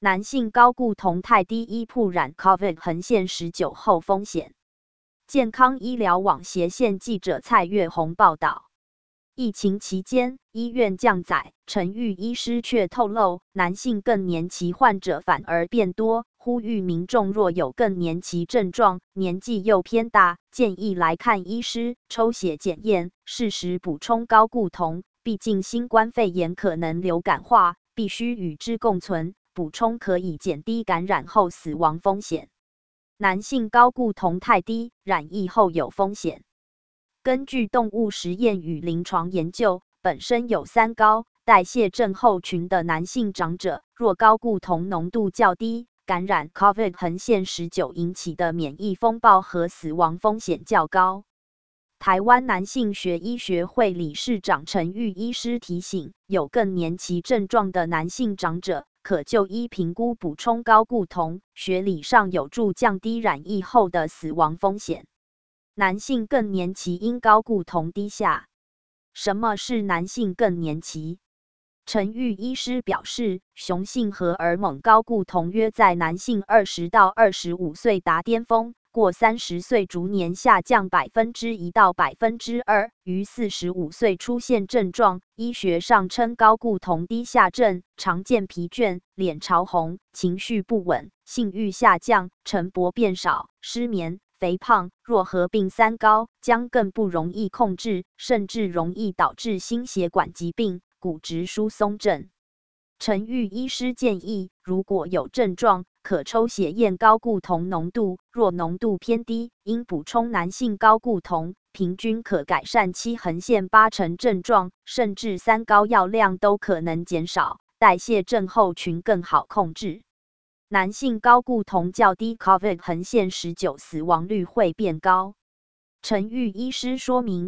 男性高固酮太低依曝染 COVID-19 后风险。健康医疗网斜线记者蔡月红报道。疫情期间，医院降载，陈玉医师却透露，男性更年期患者反而变多，呼吁民众若有更年期症状，年纪又偏大，建议来看医师，抽血检验，适时补充高固酮。毕竟新冠肺炎可能流感化，必须与之共存，补充可以减低感染后死亡风险。男性高固酮太低，染疫后有风险。根据动物实验与临床研究，本身有三高代谢症候群的男性长者，若高固酮浓度较低，感染 COVID-19 引起的免疫风暴和死亡风险较高。台湾男性学医学会理事长陈玉医师提醒，有更年期症状的男性长者，可就医评估补充高固酮，学理上有助降低染疫后的死亡风险。男性更年期因高固酮低下。什么是男性更年期？陈玉医师表示，雄性荷尔蒙高固酮约在男性20到25岁达巅峰，过30岁逐年下降1%到2%，于45岁出现症状，医学上称高固酮低下症，常见疲倦、脸潮红、情绪不稳、性欲下降、晨勃变少、失眠、肥胖，若合并三高，将更不容易控制，甚至容易导致心血管疾病、骨质疏松症。陈玉医师建议，如果有症状，可抽血验高固酮浓度，若浓度偏低，应补充男性高固酮，平均可改善7横线80%症状，甚至三高药量都可能减少，代谢症候群更好控制。男性高固酮较低 ，COVID-19 死亡率会变高。陈玉医师说明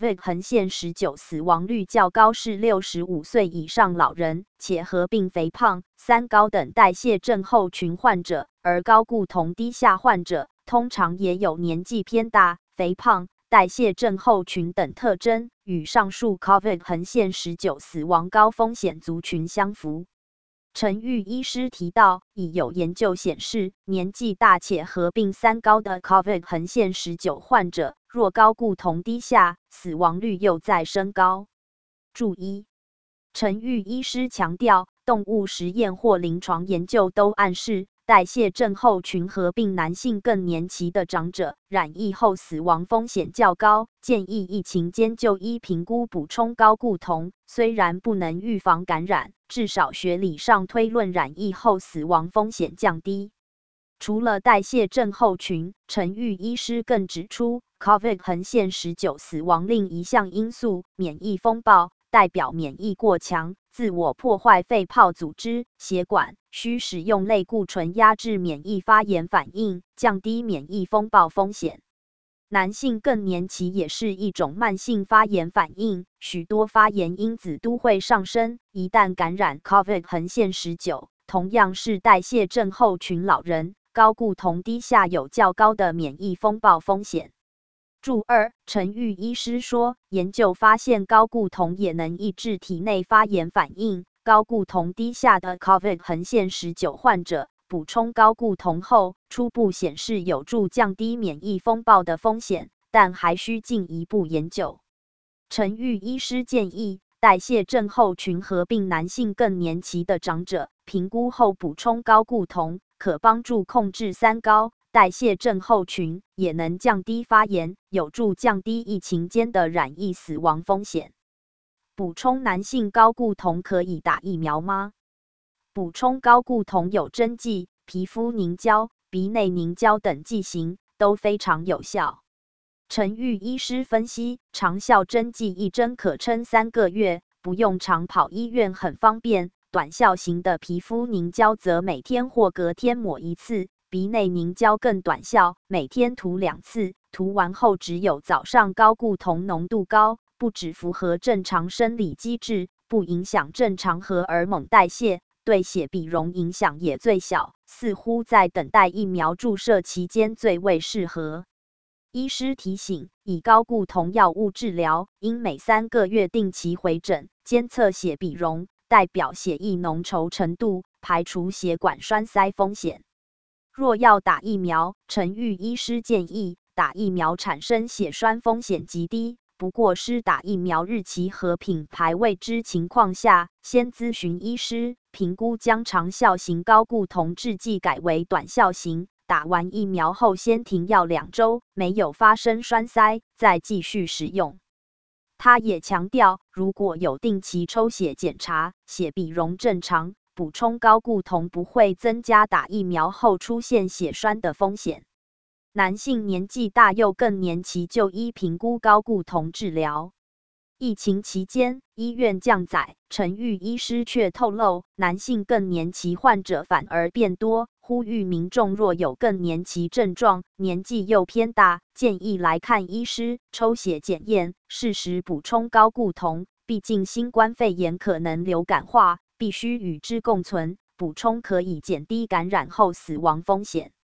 ，COVID-19 死亡率较高是65岁以上老人，且合并肥胖、三高等代谢症候群患者，而高固酮低下患者通常也有年纪偏大、肥胖、代谢症候群等特征，与上述 COVID-19 死亡高风险族群相符。陈玉医师提到，已有研究显示，年纪大且合并三高的 COVID-19 患者，若高固酮低下，死亡率又在升高。注意，陈玉医师强调，动物实验或临床研究都暗示，代谢症候群合并男性更年期的长者，染疫后死亡风险较高，建议疫情间就医评估补充高固酮，虽然不能预防感染，至少学理上推论染疫后死亡风险降低。除了代谢症候群，陈玉医师更指出 ，COVID-19 死亡另一项因素，免疫风暴，代表免疫过强，自我破坏肺泡组织、血管，需使用类固醇压制免疫发炎反应，降低免疫风暴风险。男性更年期也是一种慢性发炎反应，许多发炎因子都会上升，一旦感染 COVID-19， 同样是代谢症候群老人，高固酮低下有较高的免疫风暴风险。注2，陈玉医师说，研究发现高固酮也能抑制体内发炎反应，高固酮低下的 COVID-19 患者补充高固酮后，初步显示有助降低免疫风暴的风险，但还需进一步研究。陈玉医师建议，代谢症候群合并男性更年期的长者，评估后补充高固酮，可帮助控制三高。代谢症候群也能降低发炎，有助降低疫情间的染疫死亡风险。补充男性高固酮可以打疫苗吗？补充高固酮有针剂、皮肤凝胶、鼻内凝胶等剂型，都非常有效。陈玉医师分析，长效针剂一针可撑3个月，不用常跑医院很方便。短效型的皮肤凝胶则每天或隔天抹一次。鼻内凝胶更短效，每天涂2次，涂完后只有早上高固酮浓度高，不只符合正常生理机制，不影响正常荷尔蒙代谢，对血比容影响也最小，似乎在等待疫苗注射期间最为适合。医师提醒，以高固酮药物治疗，应每3个月定期回诊，监测血比容，代表血液浓稠程度， 排除血管栓塞风险。若要打疫苗，陈玉医师建议，打疫苗产生血栓风险极低，不过施打疫苗日期和品牌未知情况下，先咨询医师，评估将长效型高固酮制剂改为短效型。打完疫苗后先停药2周，没有发生栓塞，再继续使用。他也强调，如果有定期抽血检查，血比容正常，补充高固酮不会增加打疫苗后出现血栓的风险。男性年纪大又更年期就医评估高固酮治疗。疫情期间，医院降载，陈玉医师却透露，男性更年期患者反而变多，呼吁民众若有更年期症状，年纪又偏大，建议来看医师，抽血检验，适时补充高固酮。毕竟新冠肺炎可能流感化，必须与之共存，补充可以减低感染后死亡风险。